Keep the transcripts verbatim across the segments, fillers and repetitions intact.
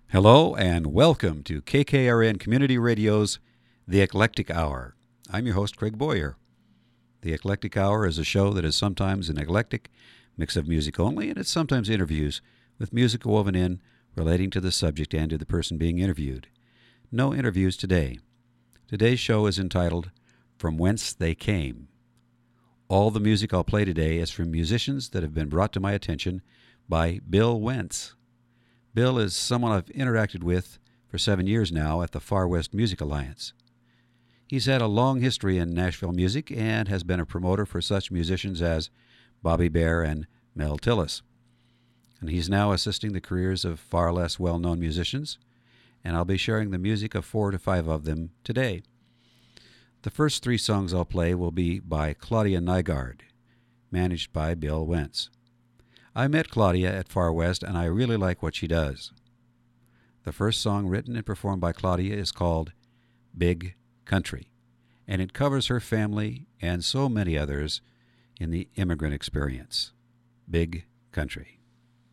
Hello and welcome to K K R N Community Radio's The Eclectic Hour. I'm your host, Craig Boyer. The Eclectic Hour is a show that is sometimes an eclectic mix of music only, and it's sometimes interviews with music woven in relating to the subject and to the person being interviewed. No interviews today. Today's show is entitled From Whence They Came. All the music I'll play today is from musicians that have been brought to my attention by Bill Wentz. Bill is someone I've interacted with for seven years now at the Far West Music Alliance. He's had a long history in Nashville music and has been a promoter for such musicians as Bobby Bare and Mel Tillis. And he's now assisting the careers of far less well-known musicians, and I'll be sharing the music of four to five of them today. The first three songs I'll play will be by Claudia Nygaard, managed by Bill Wentz. I met Claudia at Far West, and I really like what she does. The first song written and performed by Claudia is called Big Country, and it covers her family and so many others in the immigrant experience. Big Country.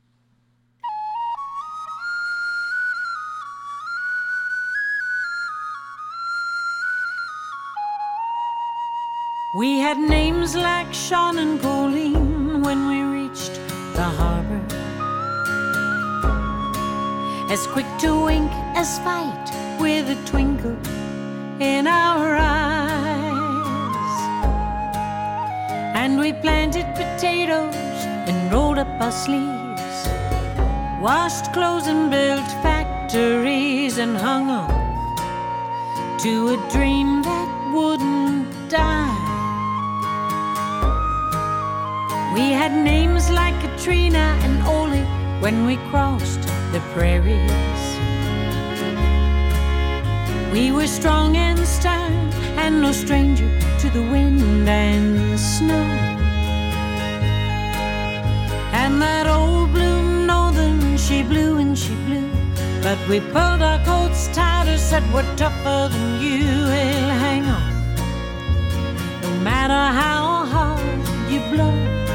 We had names like Sean and Colleen when we reached the harbor, as quick to wink as fight, with a twinkle in our eyes. And we planted potatoes and rolled up our sleeves, washed clothes and built factories, and hung on to a dream that wouldn't die. We had names like Katrina and Ole when we crossed the prairies. We were strong and stern and no stranger to the wind and snow. And that old blue northern, she blew and she blew, but we pulled our coats tighter, said we're tougher than you. Well, hang on, no matter how hard you blow.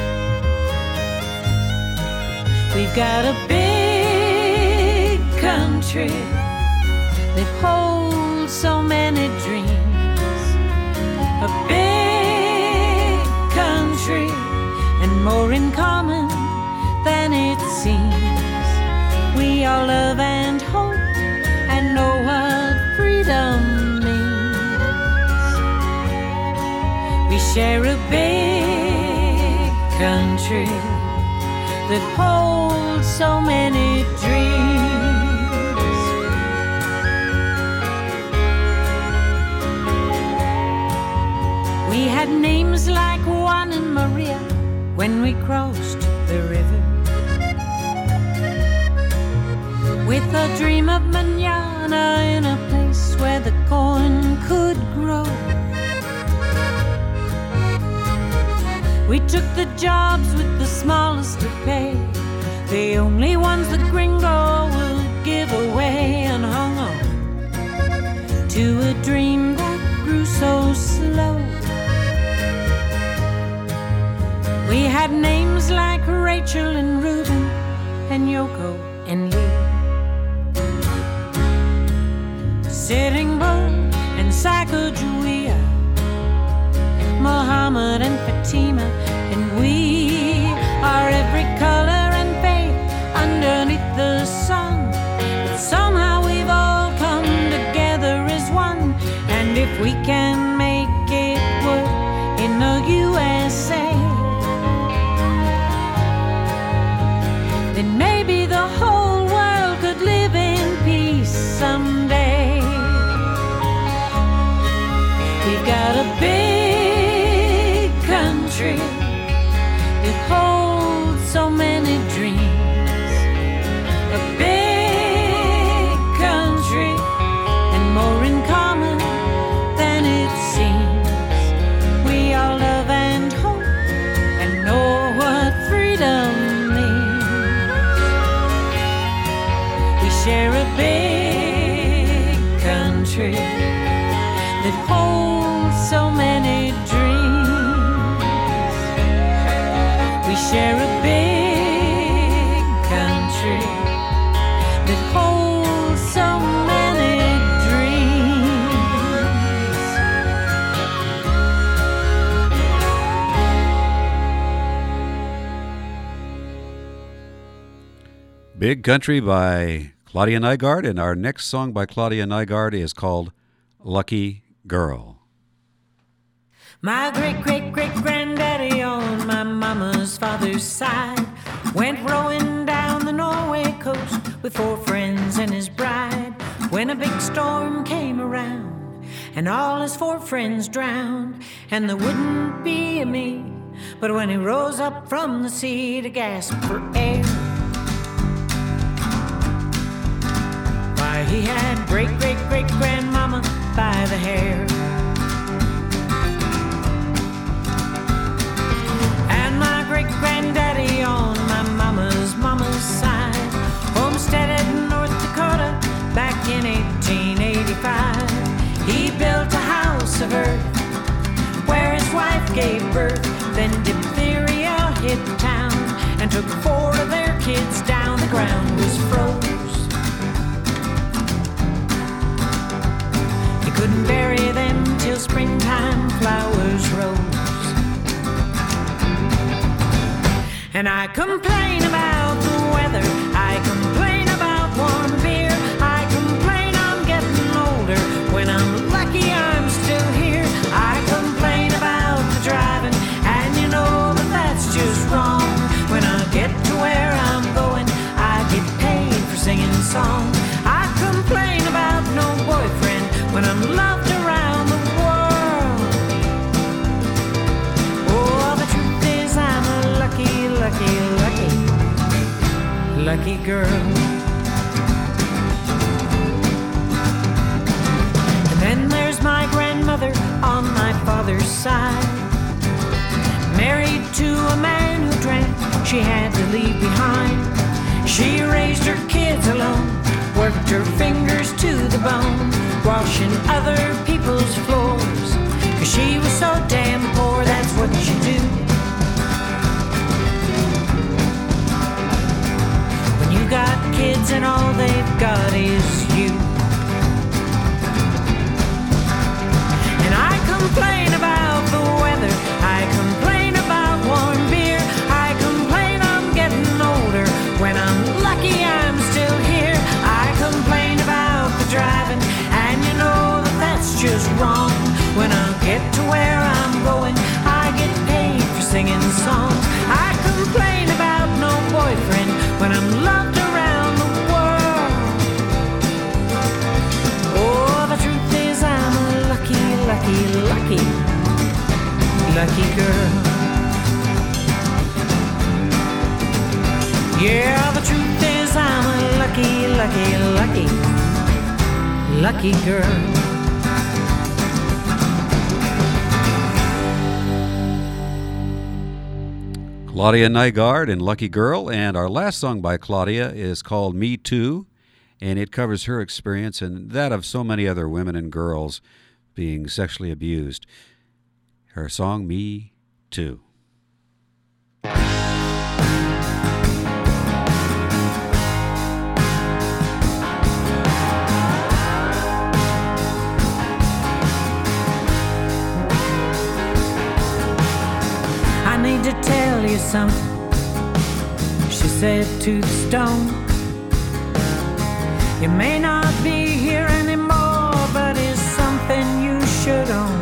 We've got a big country that holds so many dreams. A big country and more in common than it seems. We all love and hope and know what freedom means. We share a big country that holds so many dreams. We had names like Juan and Maria when we crossed the river, with a dream of mañana in a place where the corn could grow. We took the jobs with the smallest of pay, the only ones the gringo would give away, and hung on to a dream that grew so slow. We had names like Rachel and Reuben and Yoko and Lee, Sitting Bull and Sacagawea, Muhammad and Fatima, and we are every color and faith underneath the sun. But somehow we've all come together as one, and if we can make it work in the U S A, then maybe the whole world could live in peace someday. We've got a big country that holds so many dreams. A big country and more in common than it seems. We all love and hope and know what freedom means. We share a big country that holds so many dreams. We share a big country that holds Big Country by Claudia Nygaard, and our next song by Claudia Nygaard is called Lucky Girl. My great-great-great-granddaddy on my mama's father's side went rowing down the Norway coast with four friends and his bride when a big storm came around and all his four friends drowned, and there wouldn't be a me but when he rose up from the sea to gasp for air. Why, he had great-great-great-grandmama by the hair. And my great-granddaddy on my mama's mama's side homesteaded in North Dakota back in eighteen eighty-five. He built a house of earth where his wife gave birth. Then diphtheria hit town and took four of their kids down. The ground was froze. He couldn't bury them till springtime flowers rose. And I complain about the weather, I complain about warm beer, I complain I'm getting older when I'm lucky I'm still here. I complain about the driving, and you know that that's just wrong. When I get to where I'm going, I get paid for singing songs. I complain about no boyfriend when I'm loved around the world. Oh, the truth is I'm a lucky, lucky, lucky, lucky girl. And then there's my grandmother on my father's side, married to a man who drank, she had to leave behind. She raised her kids alone, worked her fingers to the bone, washing other people's floors, 'cause she was so damn poor, that's what you do. When you got kids and all they've got is you. And I complain about the weather, I complain about warm beer, I complain I'm getting older when I'm lucky I'm still here. I complain about the driving, and you know that that's just wrong. When I get to where I'm going, I get paid for singing songs. I complain about no boyfriend when I'm loved around the world. Oh, the truth is I'm a lucky, lucky, lucky, lucky girl. Yeah, the truth is I'm a lucky, lucky, lucky, lucky girl. Claudia Nygaard and Lucky Girl, and our last song by Claudia is called Me Too, and it covers her experience and that of so many other women and girls being sexually abused. Her song, Me Too. I need to tell you something, she said to the stone. You may not be here anymore, but it's something you should own.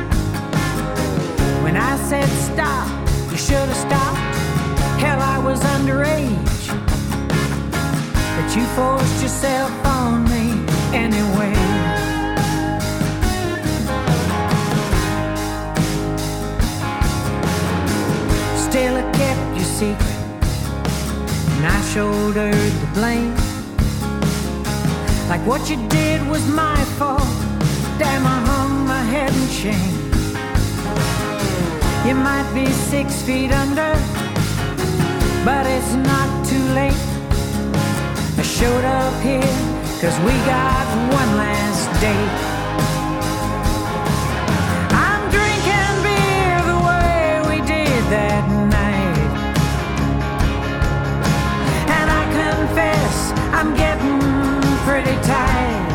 When I said stop, you should have stopped. Hell, I was underage, but you forced yourself on me anyway. Still I kept your secret, and I shouldered the blame. Like what you did was my fault. Damn, I hung my head in shame. You might be six feet under, but it's not too late. I showed up here 'cause we got one last date. I'm drinking beer the way we did that night, and I confess I'm getting pretty tight.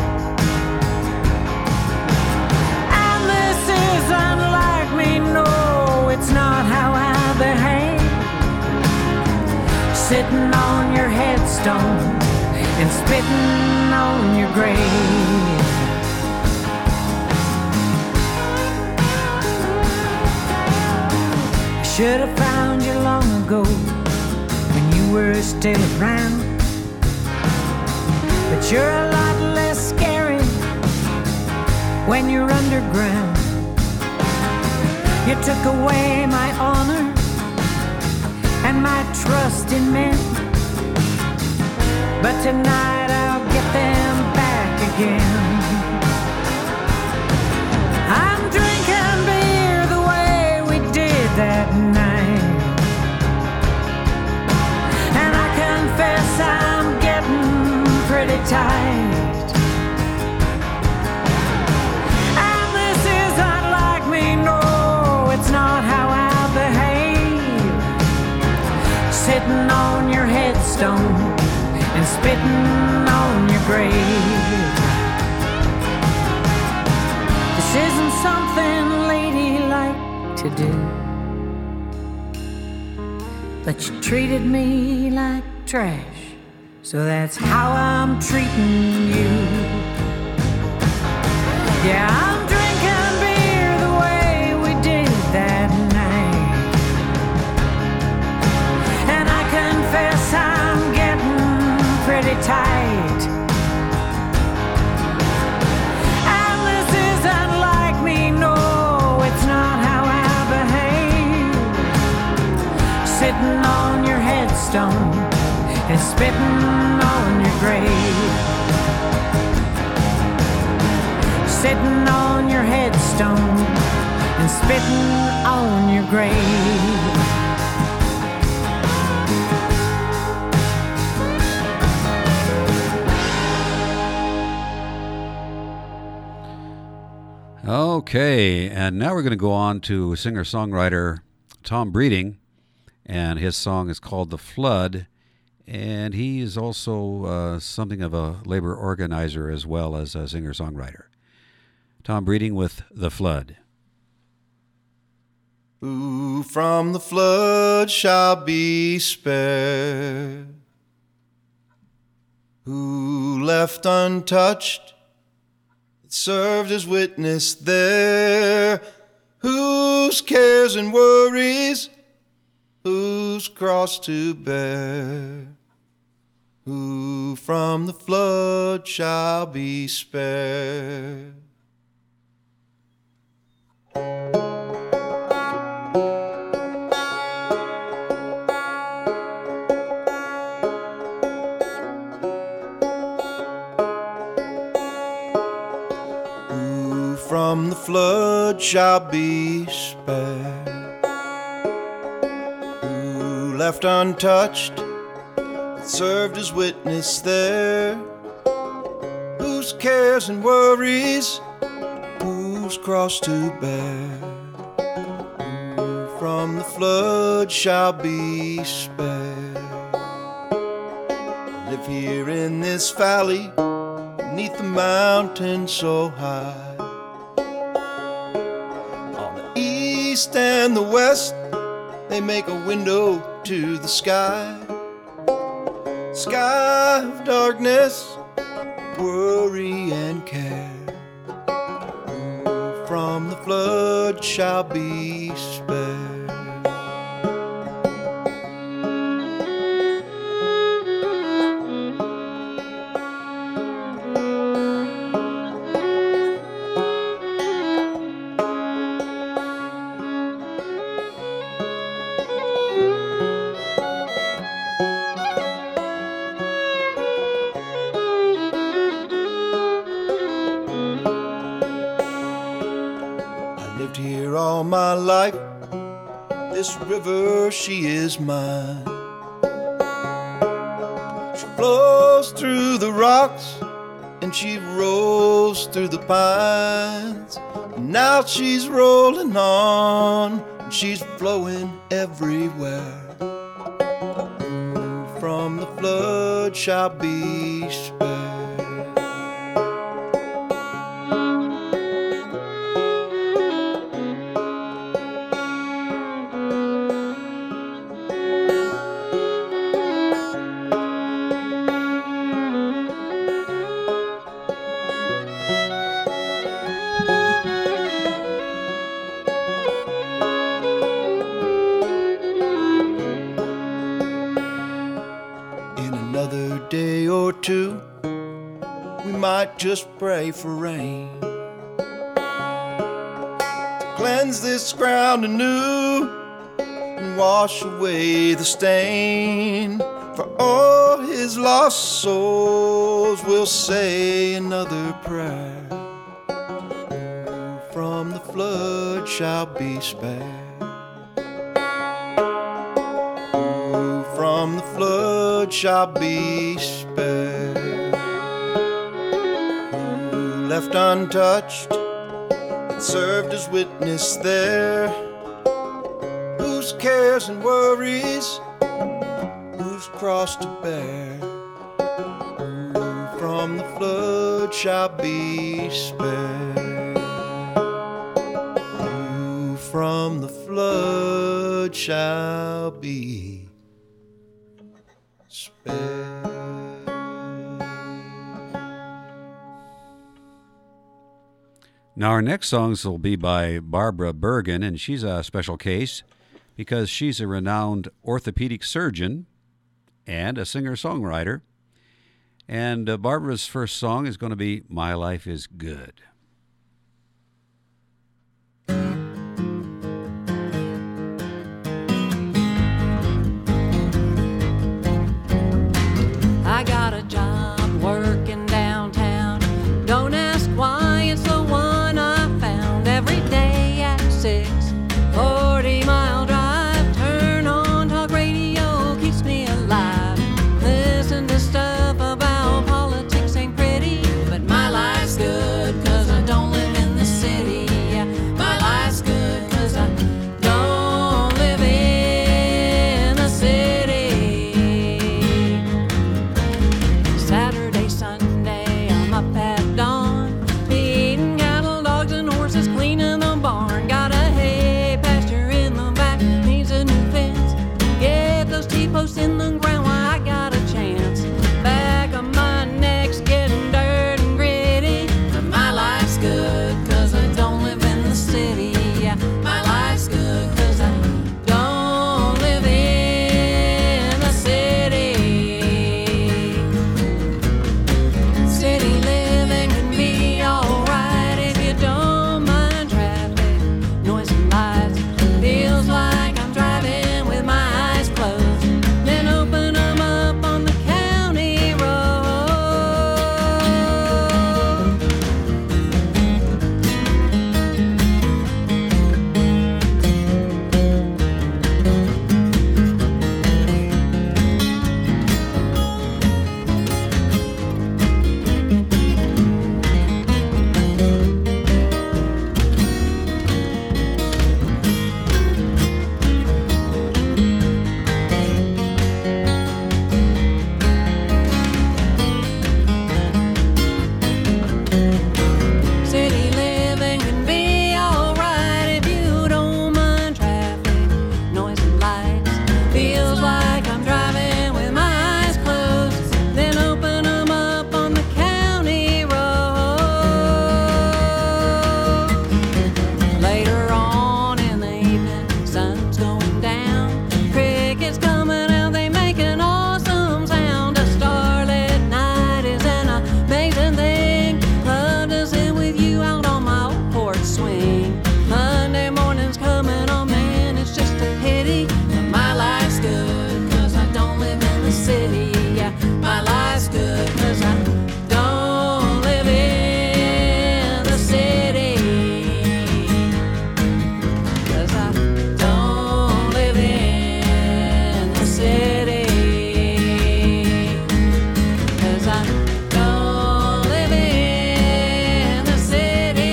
And this is unlike me, no, it's not how I behave. Sitting on your head headstone and spitting on your grave. I should have found you long ago when you were still around, but you're a lot less scary when you're underground. You took away my honor and my trust in men, but tonight I'll get them back again. I'm drinking beer the way we did that night, and I confess I'm getting pretty tight. And this isn't like me, no, it's not how I behave. Sitting on your headstone and spitting on your grave. This isn't something ladylike to do, but you treated me like trash, so that's how I'm treating you. Yeah, I'm drinking beer the way we did that night, and I confess I'm getting pretty tight. And this isn't like me, no, it's not how I behave. Sitting on your headstone and spitting on your grave. Sitting on your headstone and spitting on your grave. Okay, and now we're going to go on to singer-songwriter Tom Breeding, and his song is called The Flood, and he is also uh, something of a labor organizer as well as a singer-songwriter. Tom Breeding with The Flood. Who from the flood shall be spared? Who left untouched served as witness there? Whose cares and worries, whose cross to bear? Who from the flood shall be spared? From the flood shall be spared? Who left untouched, served as witness there? Whose cares and worries, whose cross to bear? Who from the flood shall be spared? I live here in this valley, beneath the mountain so high. East and the west, they make a window to the sky. Sky of darkness, worry and care. Who from the flood shall be spared? All my life, this river, she is mine. She flows through the rocks and she rolls through the pines. And now she's rolling on and she's flowing everywhere. Who from the flood shall be spared? or two, we might just pray for rain to cleanse this ground anew and wash away the stain. For all his lost souls will say another prayer. Who from the flood shall be spared? Who from the flood shall be spared? Who left untouched that served as witness there? Whose cares and worries, whose cross to bear? Who from the flood shall be spared? Who from the flood shall be spared? Now, our next songs will be by Barbara Bergen, and she's a special case because she's a renowned orthopedic surgeon and a singer-songwriter. And uh, Barbara's first song is going to be My Life is Good. I got a job working downtown. Don't ask why, it's the one I found. Every day at six, forty mile drive. Turn on talk radio, keeps me alive. Listen to stuff about politics ain't pretty, but my life's good cause I don't live in the city. My life's good cause I don't live in the city. Saturday, Sunday, I'm up at dawn, feeding cattle, dogs, and horses, cleaning the barn. Got a hay pasture in the back, needs a new fence. Get those T-posts in the ground while I got a chance. Back of my neck's getting dirt and gritty, but my life's good cause I don't live in the city. My life's good cause I don't live in the city. City living can be alright if you don't mind traffic, noise and lights. Feels like I'm driving with my eyes closed, then open them up on the county road. City living can be alright if you don't mind traffic, noise and lights. Feels like I'm driving with my eyes closed, then open them up on the county road. Later on in the evening, sun's going down, crickets coming out, they make an awesome sound. A starlit night is an amazing thing. Love to sit with you out on my old porch swing. Monday morning's coming on, man, it's just a pity. But my life's good cause I don't live in the city. Yeah, my life's good cause I don't live in the city. Cause I don't live in the city. Cause I don't live in the city.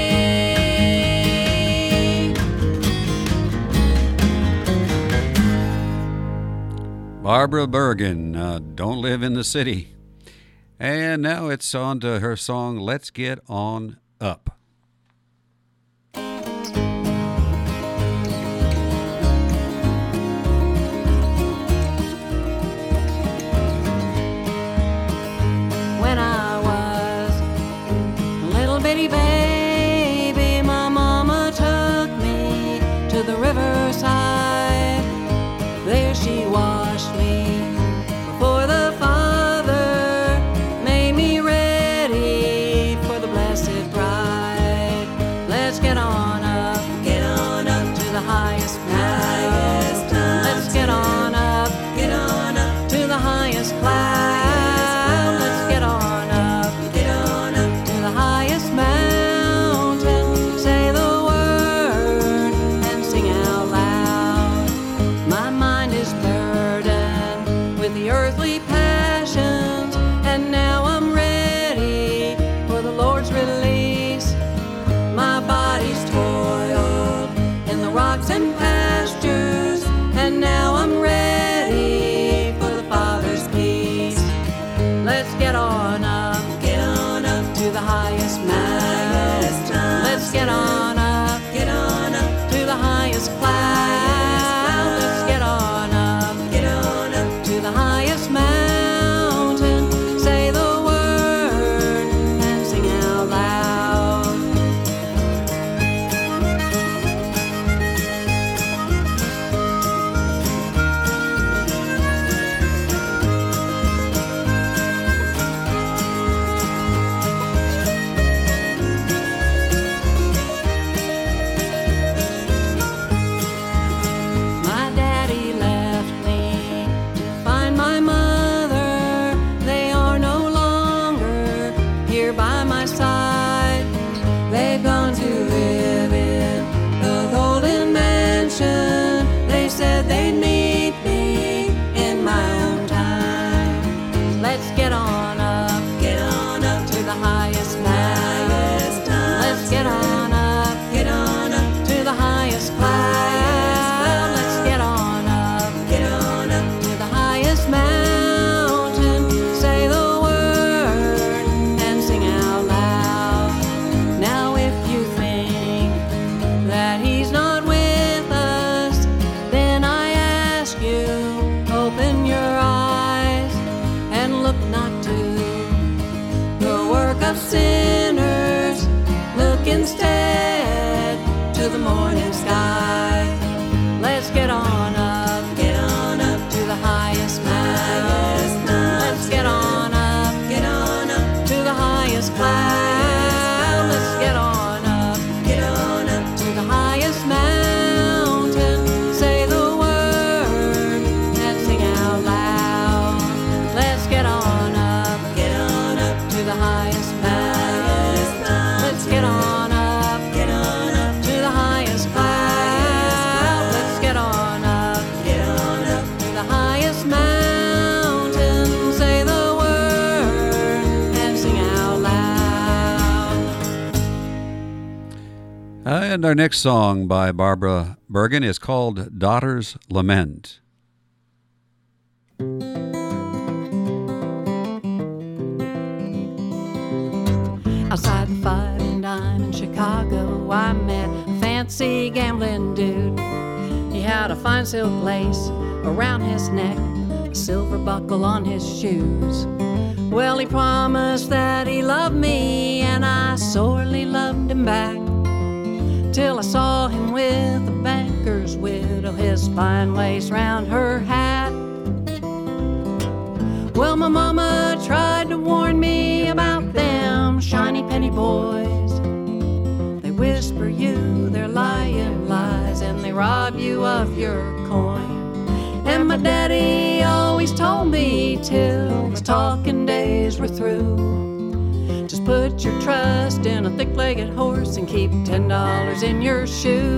Barbara Bergen, uh, Don't Live in the City. And now it's on to her song, Let's Get On Up. When I was a little bitty baby, my mama took me to the riverside. There she washed me before the Father let's get on up, get on up to the highest mountain. Let's get on up, get on up to the highest cloud. Let's get on up, get on up to the highest mountain. Say the word and sing out loud. My daddy left me to find my mother. They are no longer here by my side. They've gone to live in the golden mansion. They said they'd meet me in my own time. Let's get on up, get on up to the highest mountain. Let's get on up, get on up to the highest cloud. Let's get on up, get on up to the highest mountain. Say the word and sing out loud. Now if you think that he's not with us, then I ask you, open your eyes and look not to the work of sinners. Look instead to the morning sky. Let's get on up, get on up to the highest mountain. Let's get on up, get on up to the highest cloud. Let's get on up, get on up to the highest mountain. Say the word and sing out loud. Let's get on up, get on up to the highest mountain. Let's get on up, get on up to the highest cloud. Let's get on up, get on up to the highest mountain. Say the word and sing out loud. And our next song by Barbara Bergen is called Daughter's Lament. Outside the Five and Dime in Chicago, I met a fancy gambling dude. He had a fine silk lace around his neck, a silver buckle on his shoes. Well, he promised that he loved me, and I sorely loved him back, till I saw him with a banker's widow, his fine lace round her hat. Well, my mama tried to warn me about them shiny penny boys. They whisper you their lying lies, and they rob you of your coin. And my daddy always told me till his talking days were through, just put your trust in a thick-legged horse and keep ten dollars in your shoe.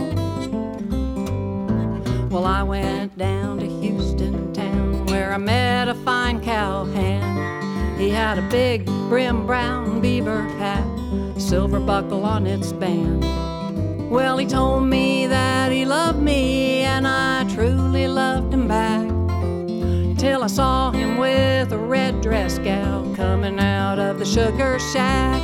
Well, I went down to Houston town, where I met a fine cowhand. He had a big brim brown beaver hat, silver buckle on its band. Well, he told me that he loved me, and I truly loved him back, till I saw him with a red dress gal coming out of the sugar shack.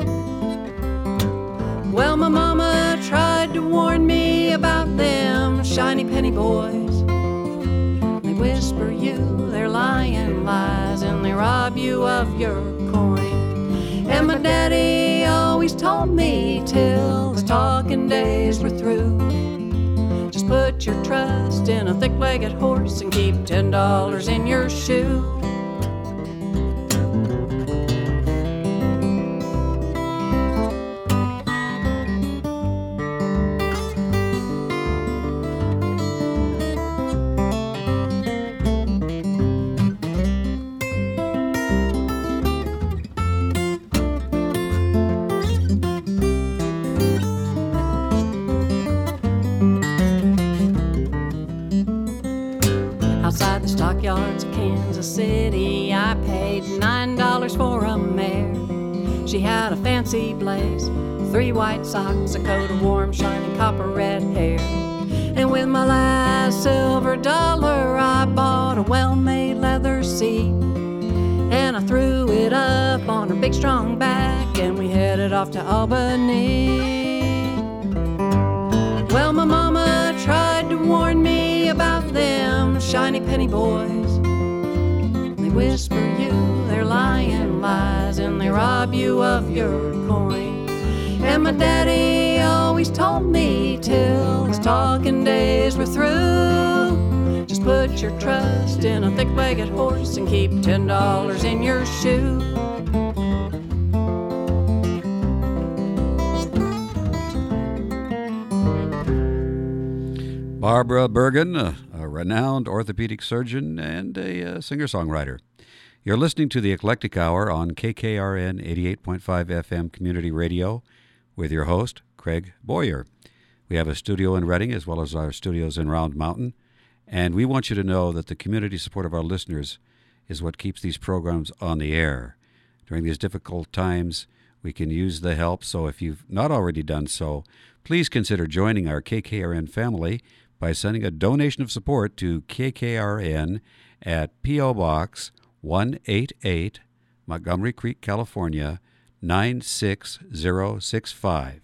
Well, my mama tried to warn me about them shiny penny boys. They whisper you their lying lies, and they rob you of your coin. And my daddy always told me till his talking days were through, just put your trust in a thick-legged horse and keep ten dollars in your shoe. Outside the stockyards of Kansas City, I paid nine dollars for a mare. She had a fancy blaze, three white socks, a coat of warm, shiny copper red hair. And with my last silver dollar, I bought a well-made leather seat and I threw it up on her big strong back, and we headed off to Albany. Well, my mama tried to warn me about them shiny penny boys. They whisper you their lying lies, and they rob you of your coin. And my daddy always told me till his talking days were through, just put your trust in a thick-legged horse and keep ten dollars in your shoe. Barbara Bergen, a, a renowned orthopedic surgeon and a, a singer-songwriter. You're listening to the Eclectic Hour on K K R N eighty-eight point five F M Community Radio with your host, Craig Boyer. We have a studio in Reading as well as our studios in Round Mountain, and we want you to know that the community support of our listeners is what keeps these programs on the air. During these difficult times, we can use the help, so if you've not already done so, please consider joining our K K R N family by sending a donation of support to K K R N at P O. Box one eighty-eight, Montgomery Creek, California, nine six zero six five.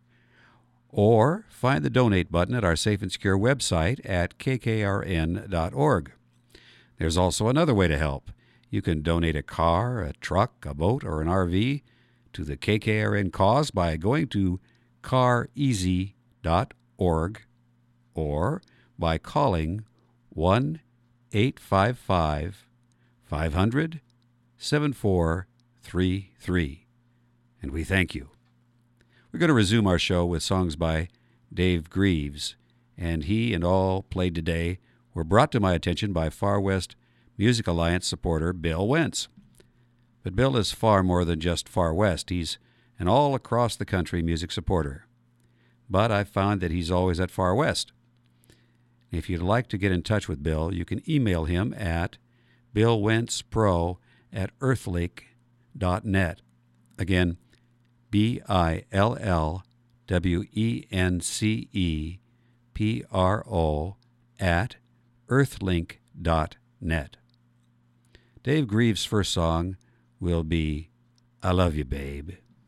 Or find the donate button at our safe and secure website at k k r n dot org. There's also another way to help. You can donate a car, a truck, a boat, or an R V to the K K R N cause by going to car easy dot org or by calling one eight five five, five hundred, seven four three three. And we thank you. We're going to resume our show with songs by Dave Greaves, and he and all played today were brought to my attention by Far West Music Alliance supporter Bill Wentz. But Bill is far more than just Far West. He's an all-across-the-country music supporter. But I've found that he's always at Far West. If you'd like to get in touch with Bill, you can email him at billwentzpro at earthlink dot net. Again, B I L L W E N C E P R O at earthlink dot net. Dave Greaves' first song will be I Love You, Babe.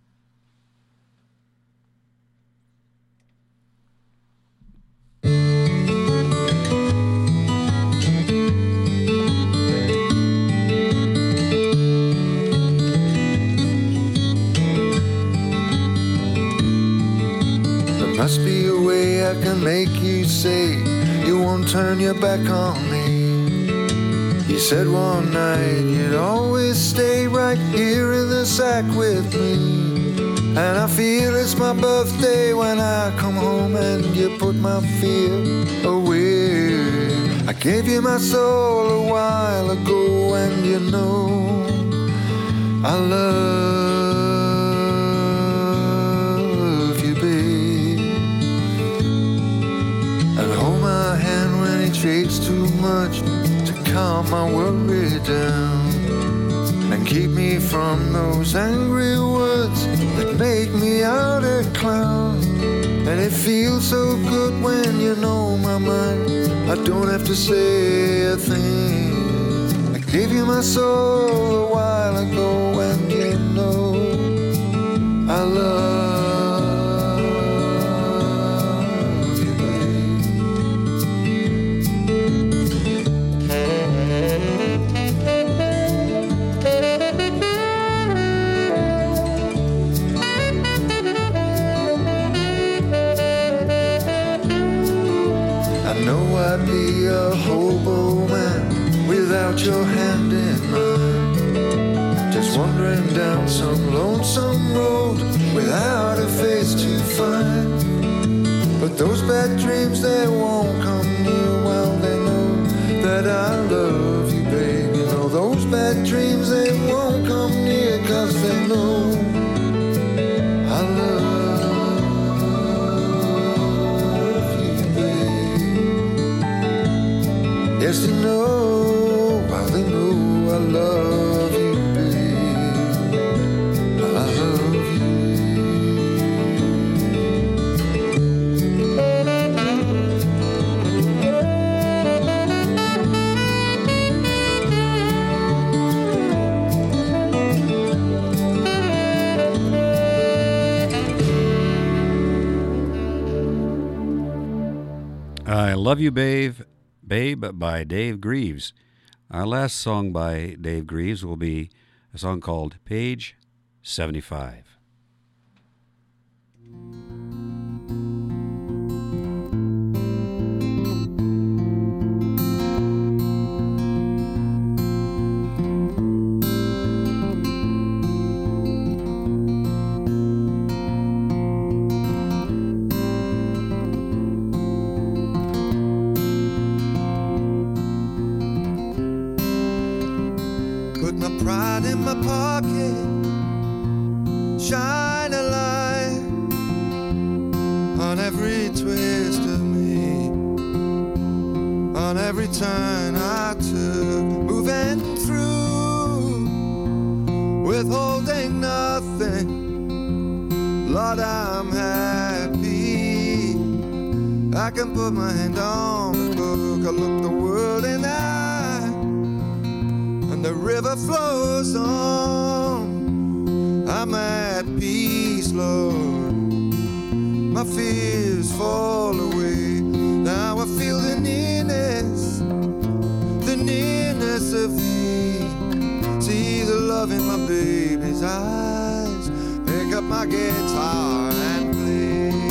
Must be a way I can make you say you won't turn your back on me. You said one night you'd always stay right here in the sack with me. And I feel it's my birthday when I come home and you put my fear away. I gave you my soul a while ago and you know I love shakes too much to calm my worry down and keep me from those angry words that make me out a clown. And it feels so good when you know my mind. I don't have to say a thing. I gave you my soul a while ago and you know I love I'd be a hobo man without your hand in mine, just wandering down some lonesome road without a face to find. But those bad dreams, they won't come near while they know that I love you, baby. You know those bad dreams, they won't come near 'cause they know I love yes, they know, well, they know I love you, babe. I love you. Love You Babe, Babe by Dave Greaves. Our last song by Dave Greaves will be a song called Page seventy-five. Pride in my pocket, shine a light on every twist of me, on every turn I took, moving through, withholding nothing. Lord, I'm happy. I can put my hand on the book, I look the world in the eye. The river flows on, I'm at peace, Lord. My fears fall away, now I feel the nearness, the nearness of Thee. See the love in my baby's eyes, pick up my guitar and play.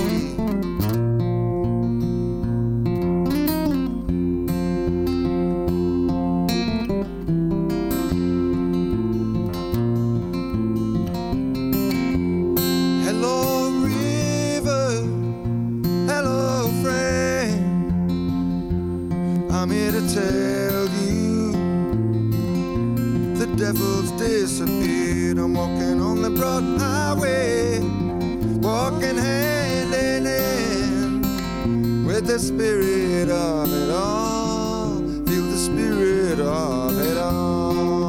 Tell you the devil's disappeared. I'm walking on the broad highway, walking hand in hand with the spirit of it all. Feel the spirit of it all.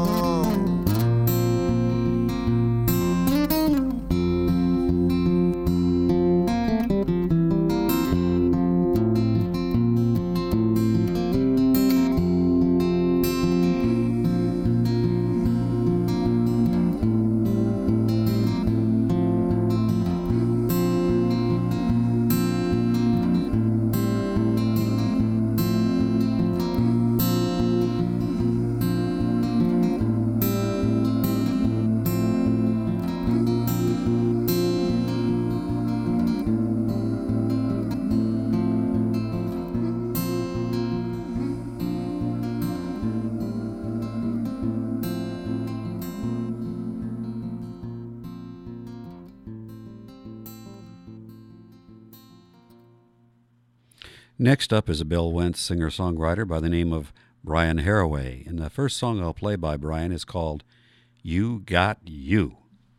Next up is a Bill Wentz singer-songwriter by the name of Brian Haraway. And the first song I'll play by Brian is called You Got You.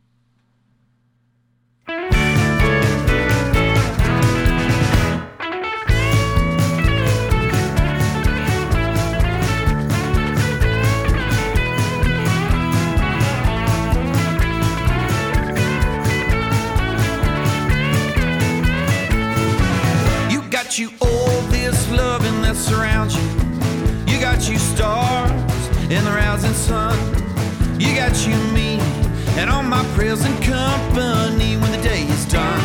You all this loving that surrounds you. You got you stars in the rising sun. You got you me and all my present company when the day is done.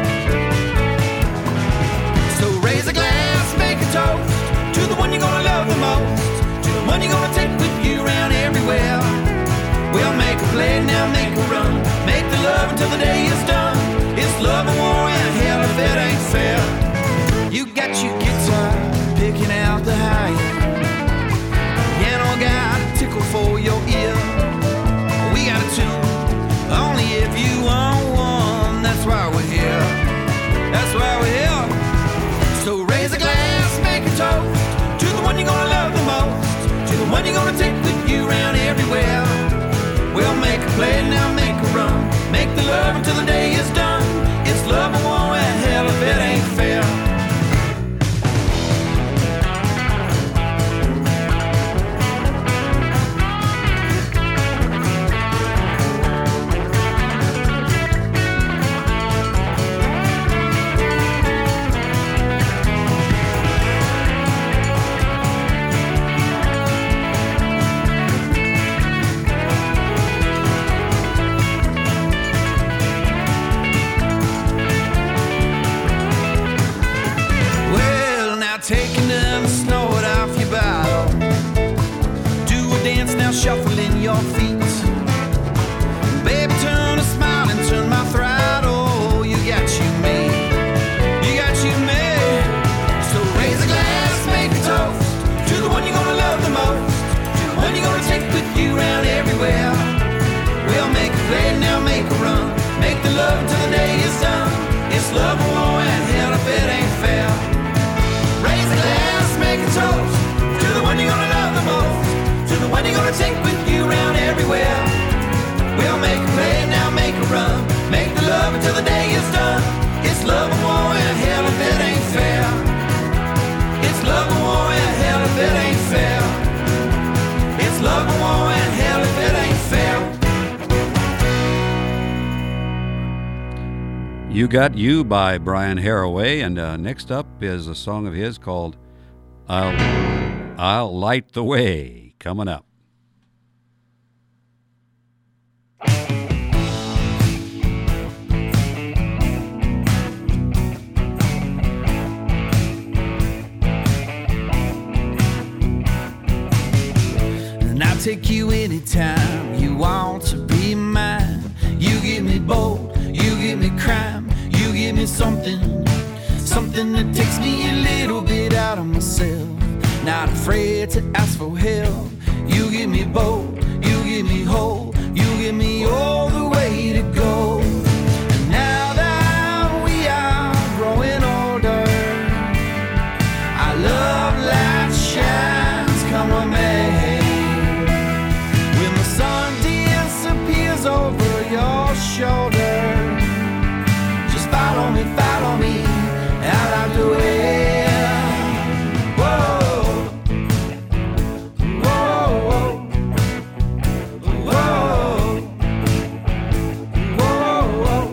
So raise a glass, make a toast to the one you're gonna love the most, to the one you're gonna take with you around everywhere. We'll make a play now, make a run, make the love until the day is done. It's love and war and hell if it ain't fair. You got your guitar, picking out the high end. Piano got a tickle for your ear. We got a tune, only if you want one. That's why we're here, that's why we're here. So raise a glass, make a toast to the one you're gonna love the most, to the one you're gonna take with you around everywhere. We'll make a play now, make a run, make the love until the day is done. It's love and war and hell if it ain't fair. You Got You by Brian Haraway, and uh, next up is a song of his called I'll, I'll Light the Way, coming up. And I'll take you anytime you want to be mine. You give me bold, you give me crime, you give me something, something that takes me a little bit out of myself. Not afraid to ask for help. You give me bold, you give me whole, you give me all the way to go. And now that we are growing older, our love light shines, come on me. When the sun disappears over your shoulder, just follow me, follow me out of the way. Whoa, whoa, whoa, whoa,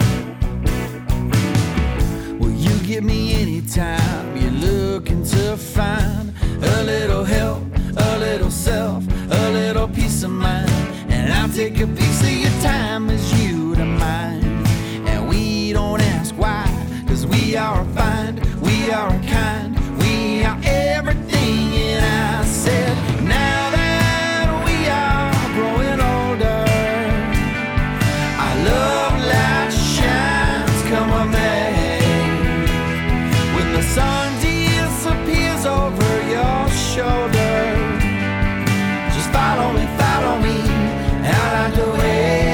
whoa. Well, you give me anytime you're looking to find a little help, a little self, a little peace of mind. And I'll take a piece of your time as you to mine. And we don't ask why, cause we are fine, we are kind, we are everything. And I said, now that we are growing older, our love light shines, come on me. When the sun disappears over your shoulder, just follow me, follow me out of the way.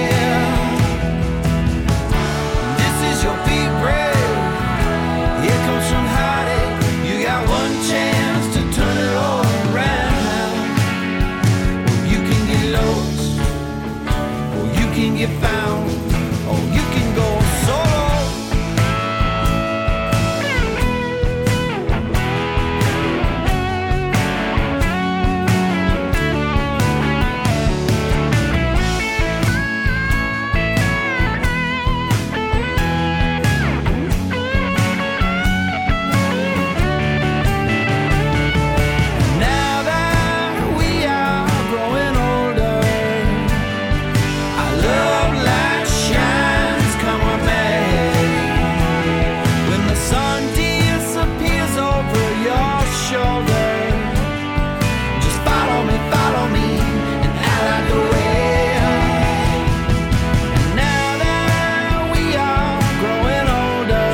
This is your big break. Here comes some heartache. You got one chance to turn it all around. Or you can get lost, or you can get found, or you can go solo. Now that we are growing older, our love light shines, come on me. When the sun disappears over your shoulder, just follow me, follow me, and out of the way. And now that we are growing older,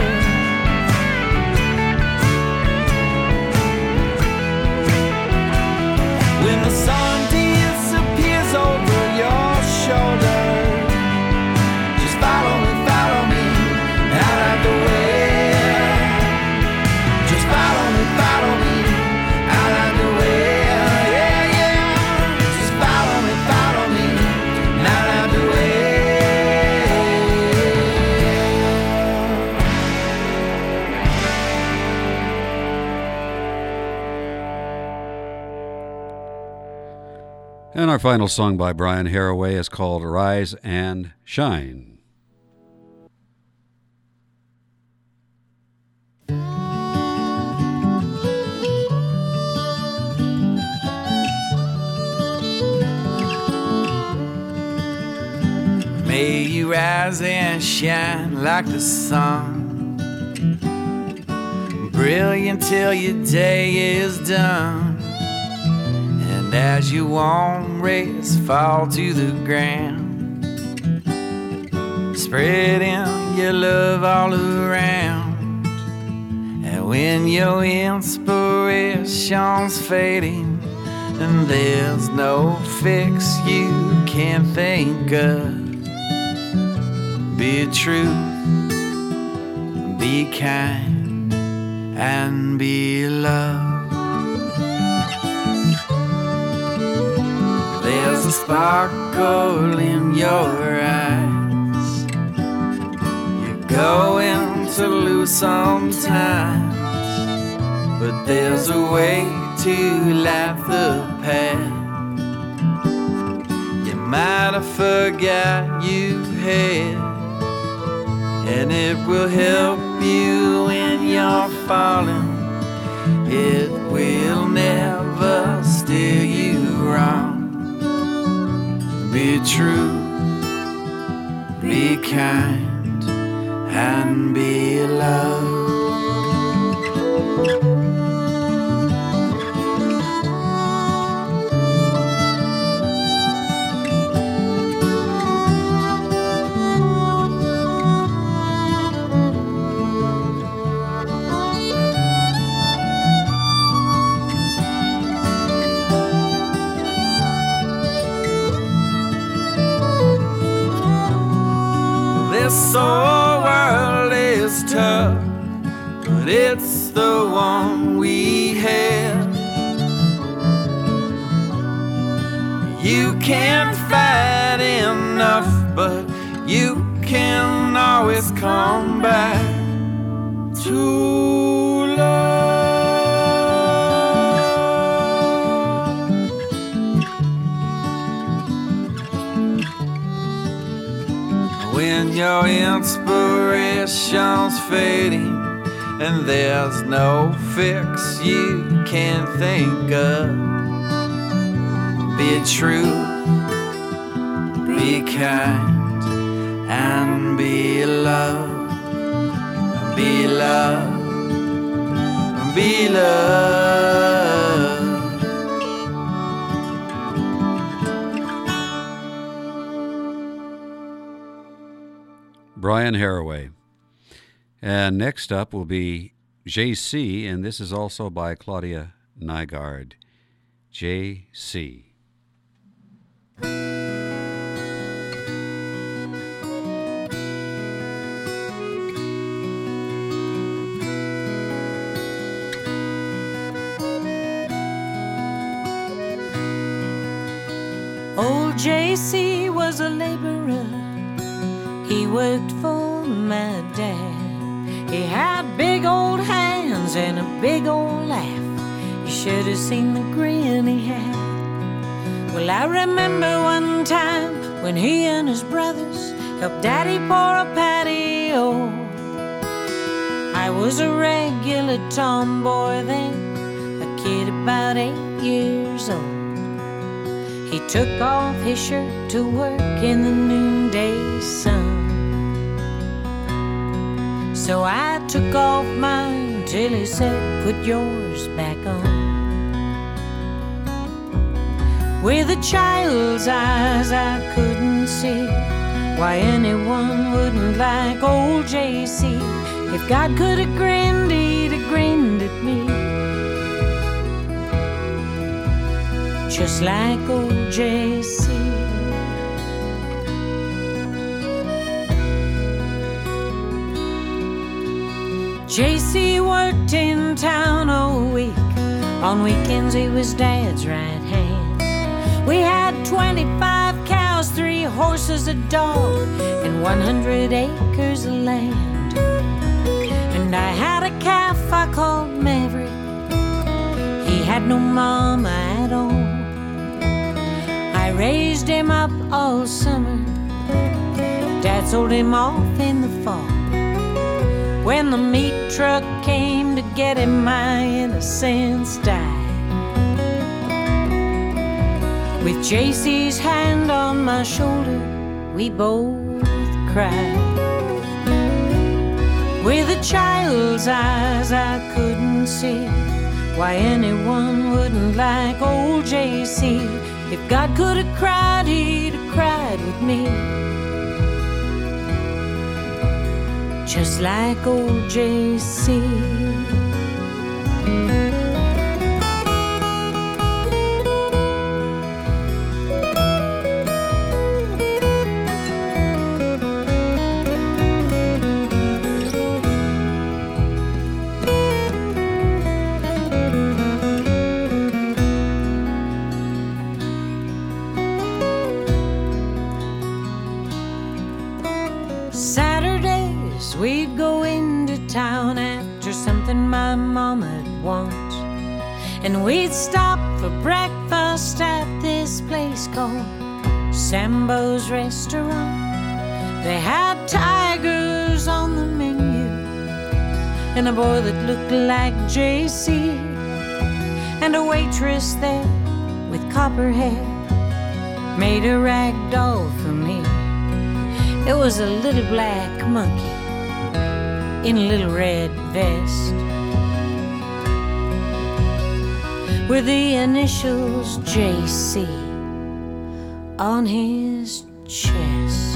when the sun disappears over your shoulder, just follow me, follow me, out of the way. Just follow me, follow me, out of the way. Yeah, yeah. Just follow me, follow me, out of the way. And our final song by Brian Haraway is called Rise and Shine. May you rise and shine like the sun, brilliant till your day is done. And as your warm rays fall to the ground, spreading your love all around. And when your inspiration's fading, and there's no fix you can think of, be true, be kind, and be loved. There's a sparkle in your eyes. You're going to lose sometimes, but there's a way to light the path. You might have forgot you had, and it will help you when you're falling. It will never steer you wrong. Be true, be kind, and be loved. This old world is tough, but it's the one we have. You can't fight enough, but you can always come back to love. When your inspiration's fading and there's no fix you can think of, be true, be kind, and be loved, be loved, be loved. Brian Haraway. And next up will be J C, and this is also by Claudia Nygaard. J C. Old J C was a laborer. He worked for my dad. He had big old hands and a big old laugh. You should have seen the grin he had. Well, I remember one time when he and his brothers helped Daddy pour a patio. I was a regular tomboy then, a kid about eight years old. He took off his shirt to work in the noonday sun. So I took off mine till he said, put yours back on. With a child's eyes I couldn't see why anyone wouldn't like old J C. If God could have grinned, he'd have grinned at me, just like old J C. J C worked in town all week. On weekends he was Dad's right hand. We had twenty-five cows, three horses, a dog, and one hundred acres of land. And I had a calf I called Maverick. He had no mama at all. I raised him up all summer. Dad sold him off in the fall. When the meat truck came to get him, my innocence died. With J C's hand on my shoulder, we both cried. With a child's eyes I couldn't see why anyone wouldn't like old J C. If God could have cried, he'd have cried with me, just like old J C. Saturdays we'd go into town after something my mama'd want, and we'd stop for breakfast at this place called Sambo's Restaurant. They had tigers burgers on the menu, and a boy that looked like J C, and a waitress there with copper hair made a rag doll for me. It was a little black monkey in a little red vest with the initials J C on his chest.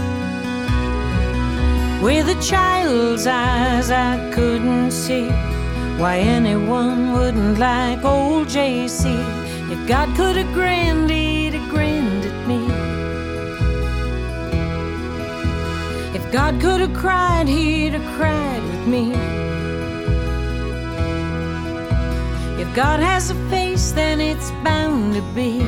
With a child's eyes I couldn't see why anyone wouldn't like old J C. If God could have grinned, he'd have grinned at me. If God could have cried, he'd have cried with me. If God has a face, then it's bound to be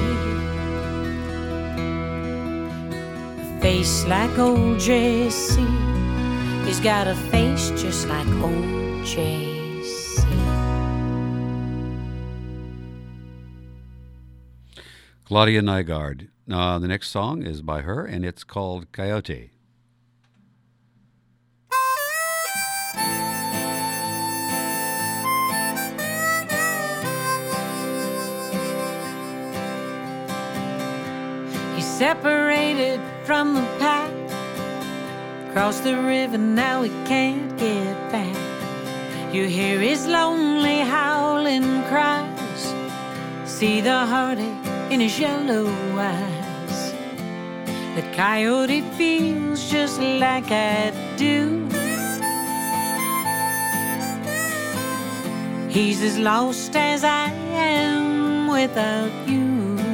a face like old J C. He's got a face just like old J C. Claudia Nygaard. Uh, the next song is by her, and it's called Coyote. He's separated from the pack, crossed the river, now he can't get back. You hear his lonely howling cries, see the heartache in his yellow eyes. The coyote feels just like I do. He's as lost as I am without you.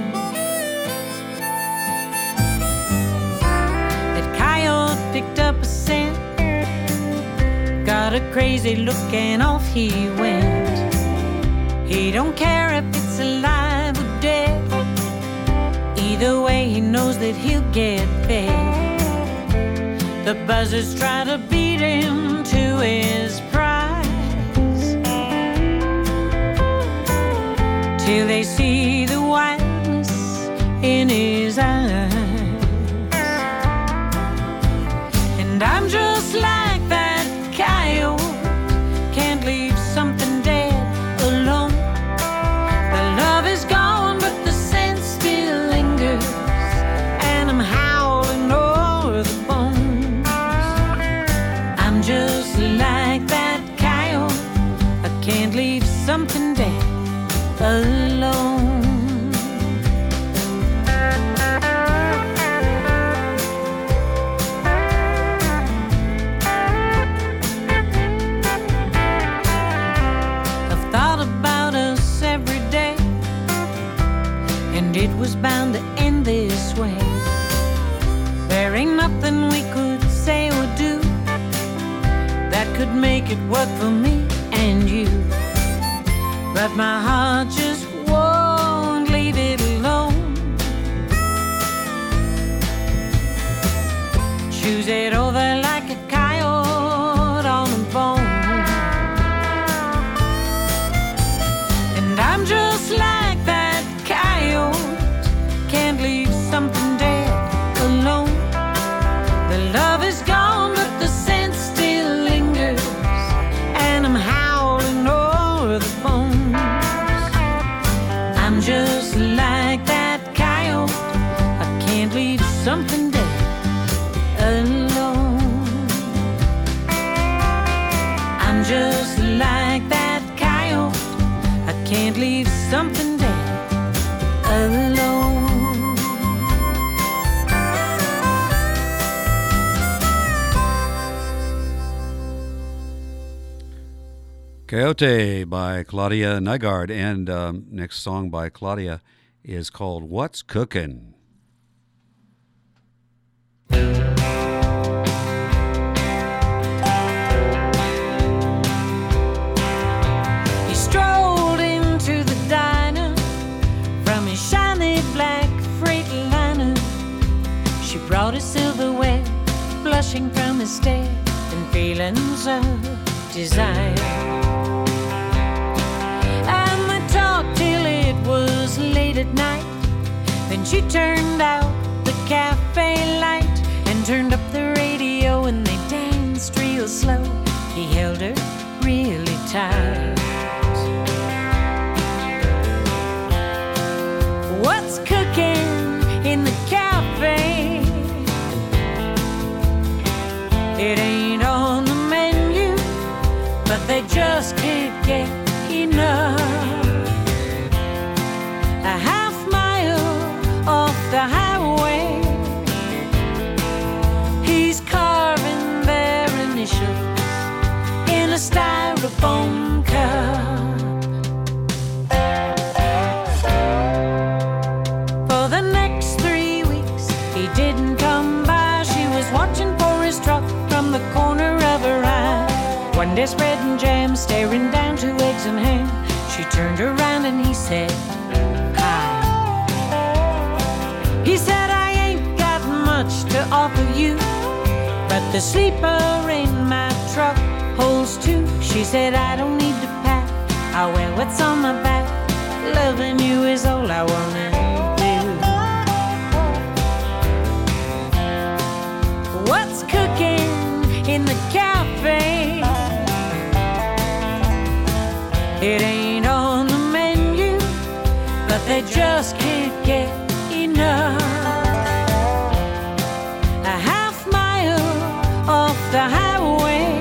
That coyote picked up a scent, got a crazy look and off he went. He don't care if it's alive or dead, either way he knows that he'll get fed. The buzzards try to beat him to his prize, till they see the wildness in his eyes. And I'm just like that coyote, can't leave something dead alone. The love is gone, but the scent still lingers, and I'm howling o'er the bones. I'm just like that coyote, I can't leave something dead alone. I've thought about us every day, and it was bound to end this way. There ain't nothing we could say or do that could make it work for me and you. But my heart just won't leave it alone. Choose it over like a coyote on a bone. And I'm just like that coyote, can't leave something dead alone. The love is gone, but the scent still lingers, and I'm howling o'er the bone. I'm just like that coyote, I can't leave something dead alone. I'm just like that coyote, I can't leave something dead alone. Coyote by Claudia Nygaard, and um, next song by Claudia is called What's Cookin'? He strolled into the diner from his shiny black Freightliner. She brought his silverware, blushing from his stare and feelings of desire. Till it was late at night, then she turned out the cafe light and turned up the radio, and they danced they just can't get enough. A half mile off the highway, he's carving their initials in a styrofoam cup. For the next three weeks he didn't come by. She was watching for his truck from the corner of her eye. One day bread and jam, staring down to eggs and ham. She turned around and he said, hi. He said, I ain't got much to offer you, but the sleeper in my truck holds two. She said, I don't need to pack, I'll wear what's on my back. Loving you is all I wanna do. What's cooking in the cafe? It ain't on the menu, but they just can't get enough. A half mile off the highway,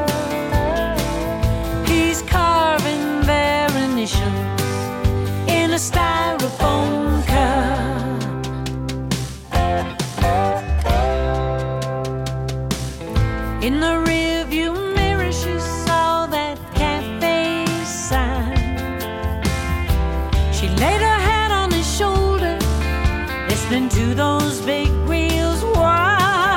he's carving their initials in a styrofoam cup. In the rearview mirror she saw that cafe sign. She laid her head on his shoulder, listening to those big wheels whine.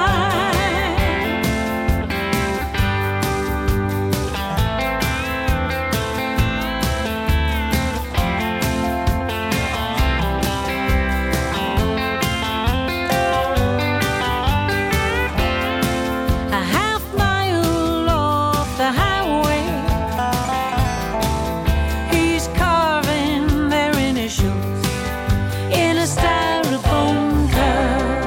A half mile off the highway, he's carving their initials in a styrofoam cup.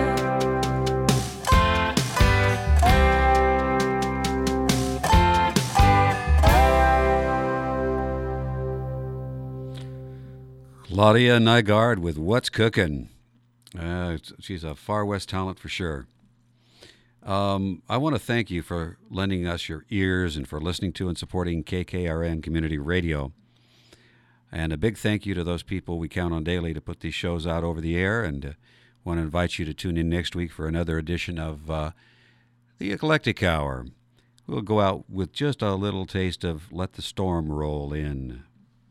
Claudia Nygaard with What's Cookin'. Uh, she's a Far West talent for sure. Um, I want to thank you for lending us your ears and for listening to and supporting K K R N Community Radio. And a big thank you to those people we count on daily to put these shows out over the air. And uh, want to invite you to tune in next week for another edition of uh, the Eclectic Hour. We'll go out with just a little taste of Let the Storm Roll In.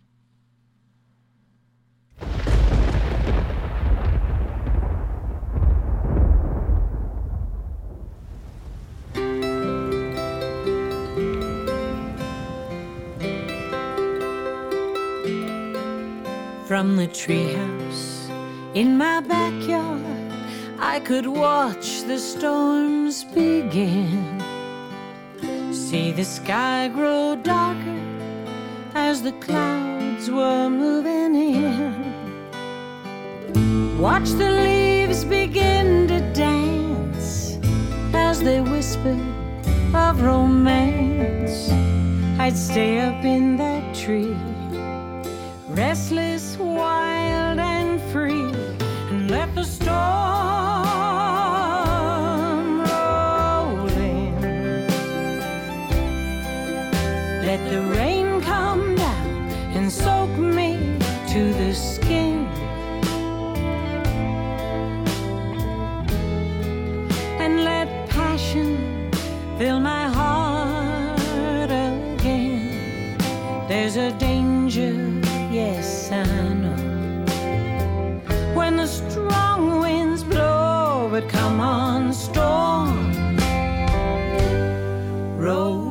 From the treehouse in my backyard, I could watch the storms begin. See the sky grow darker as the clouds were moving in. Watch the leaves begin to dance as they whispered of romance. I'd stay up in that tree, restless, wild, and free, and let the storm roll in. Let the rain come down and soak me to the skin, and let passion fill my heart again. There's a danger, yes, I know, when the strong winds blow, but come on, storm, roll